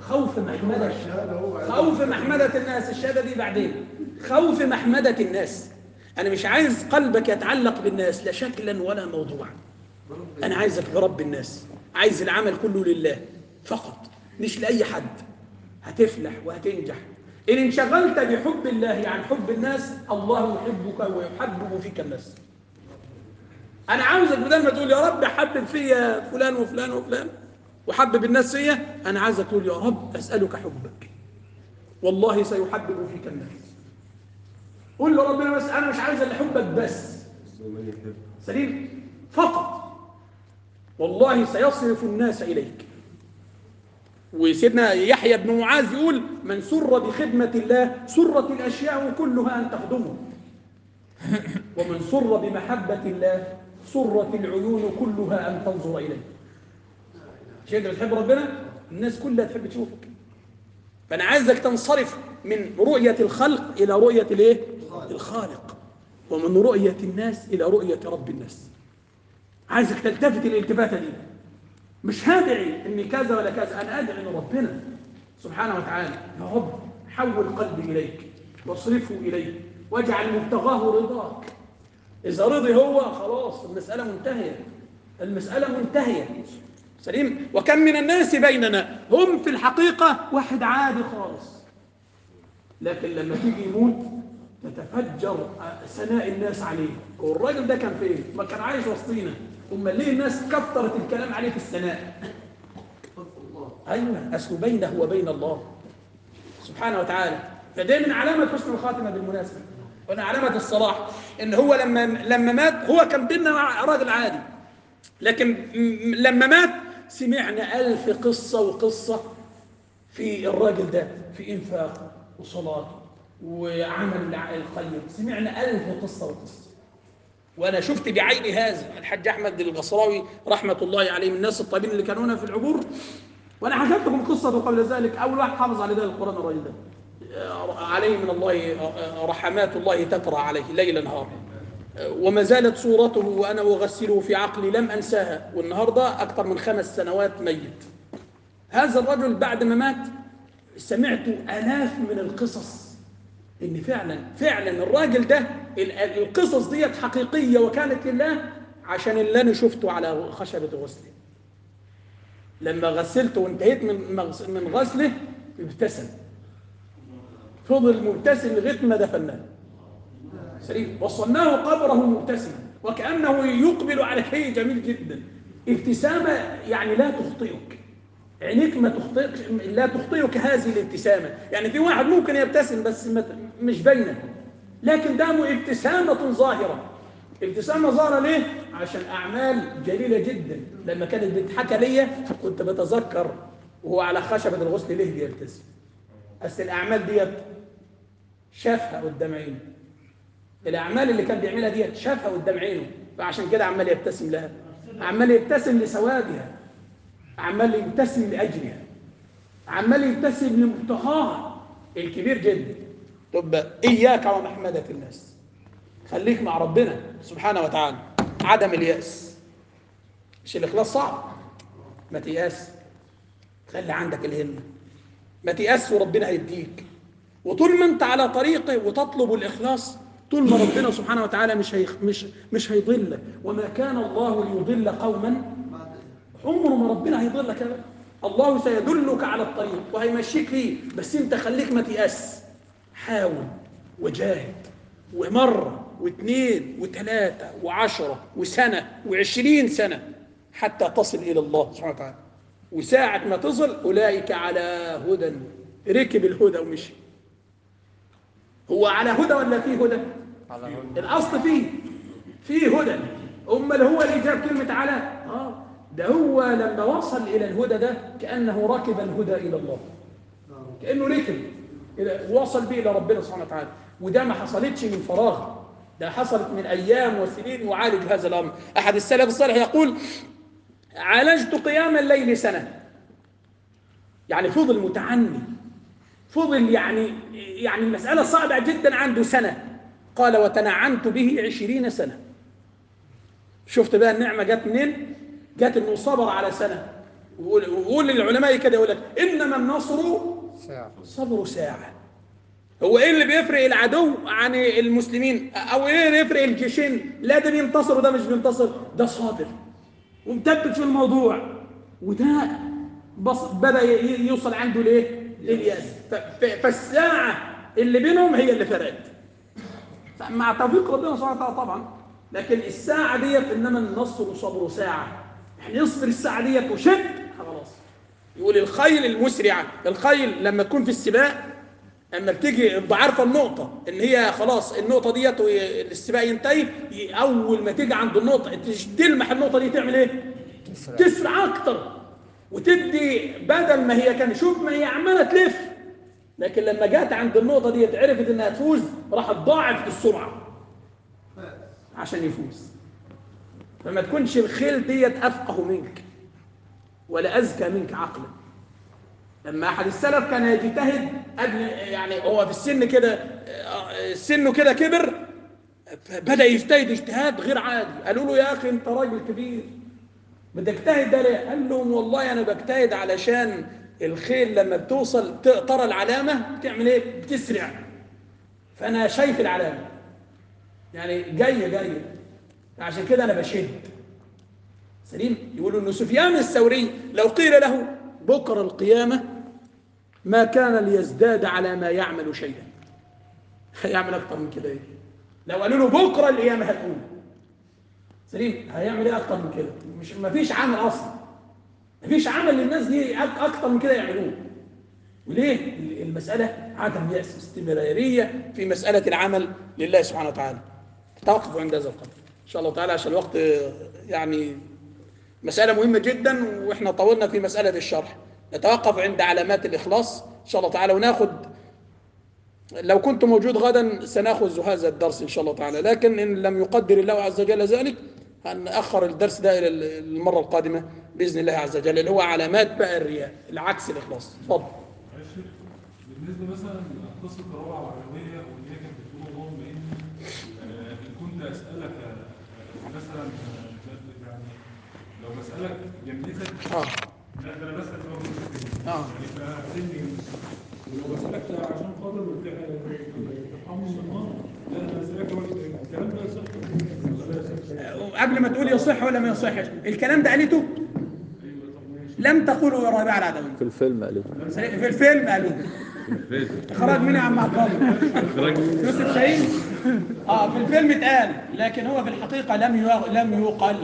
Speaker 1: خوف محمدة، خوف محمدة الناس. الشهادة دي بعدين. خوف محمدة الناس. أنا مش عايز قلبك يتعلق بالناس لا شكلا ولا موضوعا. أنا عايزك برب الناس، عايز العمل كله لله فقط، مش لأي حد. هتفلح وهتنجح إن انشغلت بحب الله عن حب الناس. الله يحبك ويحبب فيك الناس. أنا عاوزك بدل ما تقول يا رب حبب فيا فلان وفلان وفلان وحبب الناس فيا، أنا عايزك تقول يا رب أسألك حبك، والله سيحبب فيك الناس. قول له ربنا بس أنا مش عايز إلا حبك بس، سليم فقط، والله سيصرف الناس إليك. وسيدنا يحيى بن معاذ يقول من سر بخدمة الله سرت الأشياء كلها أن تخدمه، ومن سر بمحبة الله سرت العيون كلها أن تنظر إليه. مش أنت بتحب ربنا؟ الناس كلها تحب تشوفك. فأنا عايزك تنصرف من رؤية الخلق إلى رؤية الإيه؟ الخالق، ومن رؤية الناس إلى رؤية رب الناس. عايزك تلتفت الالتفاتة دي. مش هادعي إني كذا ولا كذا، أنا أدعي لربنا سبحانه وتعالى يا رب حول قلبي إليك واصرفه إليك واجعل مبتغاه رضاك. إذا رضي هو خلاص المسألة منتهية، المسألة منتهية. سليم. وكم من الناس بيننا هم في الحقيقة واحد عادي خالص، لكن لما تيجي يموت تتفجر ثناء الناس عليه. والراجل ده كان فين؟ ما كان عايش وسطينا، ثم ليه الناس كثرت الكلام عليه في الثناء؟ أيوة، أصل بينه وبين الله سبحانه وتعالى. فده من علامة حسن الخاتمة بالمناسبة، ومن علامة الصلاح إن هو لما مات هو كان بيننا راجل عادي، لكن لما مات سمعنا 1000 قصة وقصة في الراجل ده، في إنفاق وصلاة وعمل الخير. سمعنا 1000 قصة وقصة. وأنا شفت بعيني هذا الحاج أحمد الغصراوي رحمة الله عليه من الناس الطيبين اللي كانوا هنا في العبور. وأنا حكيت لكم قصته قبل ذلك. أول واحد حافظ على ده القرآن الراجل ده، عليه من الله رحمات الله تترى عليه ليل نهار، وما زالت صورته وأنا أغسله في عقلي لم أنساها. والنهاردة أكثر من 5 سنوات ميت. هذا الرجل بعد ما مات سمعت آلاف من القصص إن فعلا الراجل ده القصص ديت حقيقية وكانت لله، عشان اللي أنا شفته على خشبة غسله. لما غسلته وانتهيت من غسله ابتسم، فضل مبتسم لغاية ما دفناه. سليم. وصلناه قبره مبتسما وكأنه يقبل على شيء جميل جدا. ابتسامة يعني لا تخطئك، عينيك ما تخطئك، لا تخطئك هذه الابتسامة. يعني في واحد ممكن يبتسم بس مش باينة، لكن ده ابتسامة ظاهرة. ابتسامة ظاهرة ليه؟ عشان أعمال جليلة جدا. لما كانت بتحكى ليا كنت بتذكر وهو على خشبة الغسل ليه بيبتسم. أصل الأعمال ديت شافها قدام عينه، الأعمال اللي كان بيعملها ديت شافها قدام عينه، فعشان كده عمال يبتسم لها، عمال يبتسم لثوابها، عمال يبتسم لأجلها، عمال يبتسم لمبتغاها الكبير جدا. طب إياك ومحمدة الناس، خليك مع ربنا سبحانه وتعالى. عدم اليأس، مش الإخلاص صعب، ما تيأس، خلي عندك الهمة، ما تيأس وربنا هيديك. وطول ما انت على طريقه وتطلب الإخلاص، طول ما ربنا سبحانه وتعالى مش هيضلك. وما كان الله ليضل قوما، عمره ما ربنا هيضلك أبدا. الله سيدلك على الطريق وهيمشيك فيه، بس انت خليك ما تيأس، حاول وجاهد، ومرة واثنين وثلاثة وعشرة وسنة و20 سنة حتى تصل إلى الله سبحانه وتعالى. وساعة ما تصل أولئك على هدى، ركب الهدى ومشي. هو على هدى ولا فيه هدى؟
Speaker 4: على هدى.
Speaker 1: الأصل فيه هدى. أمال هو اللي جاب كلمة على؟ ده هو لما وصل إلى الهدى ده كأنه ركب الهدى إلى الله، كأنه ركب وصل به إلى ربنا سبحانه وتعالى. وده ما حصلتش من فراغ، ده حصلت من أيام وسنين وعالج هذا الأمر. أحد السلف الصالح يقول عالجت قيام الليل سنة، يعني فضل متعني، فضل يعني المسألة صعبة جدا عنده سنة. قال وتنعنت به 20 سنة. شفت بقى النعمة جت منين؟ جت انه صبر على سنة ويقول للعلماء كده، يقول لك إنما النصر
Speaker 4: ساعة.
Speaker 1: صبر ساعة. هو ايه اللي بيفرق العدو عن المسلمين، او ايه اللي يفرق الجيشين؟ لا ده بينتصر وده مش بينتصر، ده صابر ومثبت في الموضوع، وده بدأ يوصل عنده ليه؟ للياس. فالساعة اللي بينهم هي اللي فرقت، مع توفيق ربنا سبحانه وتعالى طبعا. لكن الساعة ديت إنما النصر صبر ساعة، يعني يصبر الساعة ديت وشد خلاص. يقول الخيل المسرعة، الخيل لما تكون في السباق، اما بتيجي عارفه النقطه ان هي خلاص النقطه ديت والسباق ينتهي، اول ما تيجي عند النقطه تلمح النقطه دي تعمل ايه؟ تسرع اكتر وتدي، بدل ما هي كان شوف ما هي عماله تلف، لكن لما جت عند النقطه ديت عرفت انها تفوز، راحت ضاعف السرعه عشان يفوز. فما تكونش الخيل ديت افقه منك ولا اذكى منك عقلا. لما احد السلف كان يجتهد قبل، يعني هو في السن كده، سنه كده كبر، بدا يجتهد اجتهاد غير عادي. قالوا له يا اخي انت راجل كبير بتجتهد ده ليه؟ قال لهم والله انا بجتهد علشان الخيل لما بتوصل ترى العلامه بتعمل ايه؟ بتسرع، فانا شايف العلامه يعني جايه، عشان كده انا بشد. سليم. يقولوا ان سفيان الثوري لو قيل له بكره القيامه ما كان ليزداد على ما يعمل شيئا، هيعمل اكتر من كده ايه؟ لو قالوا له بكره القيامه هتقوم، سليم، هيعمل ايه اكتر من كده؟ مش مفيش عمل اصلا، مفيش عمل للناس دي اكتر من كده يعملوه. وليه؟ المساله عدم يأس، استمراريه في مساله العمل لله سبحانه وتعالى. توقف عند هذا القدر ان شاء الله تعالى عشان الوقت، يعني مساله مهمه جدا واحنا طولنا في مساله الشرح. نتوقف عند علامات الإخلاص إن شاء الله تعالى، وناخد لو كنت موجود غدا سنأخذ هذا الدرس إن شاء الله تعالى، لكن إن لم يقدر الله عز وجل ذلك هنأخر الدرس ده إلى المرة القادمة بإذن الله عز وجل، اللي هو علامات بقى الرياء العكس الإخلاص. اتفضل.
Speaker 5: بالنسبه مثلا قصه الروعه العربيه واللي هي كانت بتقول اللهم ان كنت اسالك مثلا، يعني لو بسالك جنتك لا ده انا بسال يعني فسني ولو بسالك عشان خاطر ترحمني من النار، لا انا بسالك الكلام ده يصح؟
Speaker 1: قبل ما تقول يصح ولا ما يصحش، الكلام ده قالته؟ لم تقولوا يا ربيع العدوي
Speaker 6: في الفيلم قالوا،
Speaker 1: في الفيلم قالوا. اخراج مين يا عم عبد الله؟ يوسف شاهين. في الفيلم اتقال، لكن هو في الحقيقه لم يقل،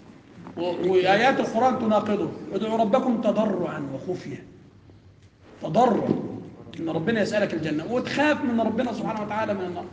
Speaker 1: وايات القران تناقضه. ادعوا ربكم تضرعا وخفيه، تضرع ان ربنا يسالك الجنه، وتخاف من ربنا سبحانه وتعالى من النار.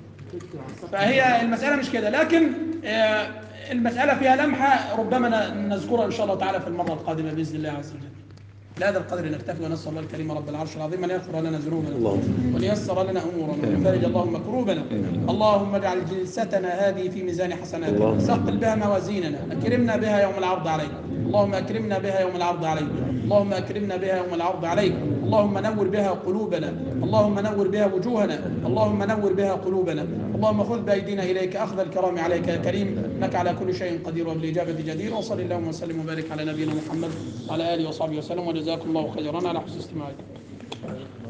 Speaker 1: فهي المساله مش كده، لكن المساله فيها لمحه ربما نذكرها ان شاء الله تعالى في المره القادمه باذن الله عز وجل. بهذا القدر نكتفي، ونسال الله الكريم رب العرش العظيم ان يغفر لنا ذنوبنا وييسر لنا امورنا ويفرج اللهم كروبنا. اللهم اجعل جلستنا هذه في ميزان حسناتنا، ثقل بها موازيننا، اكرمنا بها يوم العرض عليك، اللهم اكرمنا بها يوم العرض عليك، اللهم اكرمنا بها يوم العرض عليك، اللهم نور بها قلوبنا، اللهم نور بها وجوهنا، اللهم نور بها قلوبنا، اللهم خذ بايدينا اليك اخذ الكرام عليك يا كريم، انك على كل شيء قدير وبالاجابه جدير. وصل اللهم وسلم وبارك على نبينا محمد وعلى اله وصحبه وسلم، وجزاكم الله خيرا على حسن استماعكم.